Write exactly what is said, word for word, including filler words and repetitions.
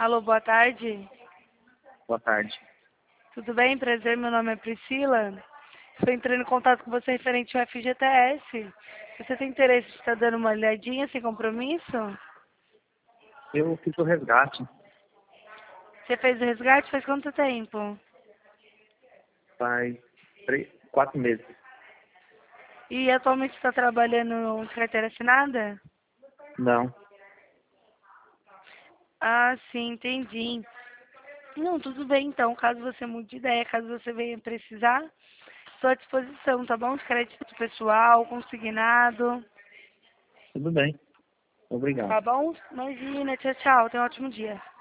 Alô, boa tarde. Boa tarde. Tudo bem? Prazer, meu nome é Priscila. Estou entrando em contato com você referente ao F G T S. Você tem interesse de estar dando uma olhadinha sem compromisso? Eu fiz o resgate Você fez o resgate faz quanto tempo? faz três, quatro meses. E atualmente está trabalhando de carteira assinada? Não, Ah, sim, entendi. Não, tudo bem então. Caso você mude de ideia, caso você venha precisar, estou à disposição, tá bom? De crédito pessoal, consignado. tudo bem. Obrigado. Tá bom? Imagina, tchau, tchau. Tenha um ótimo dia.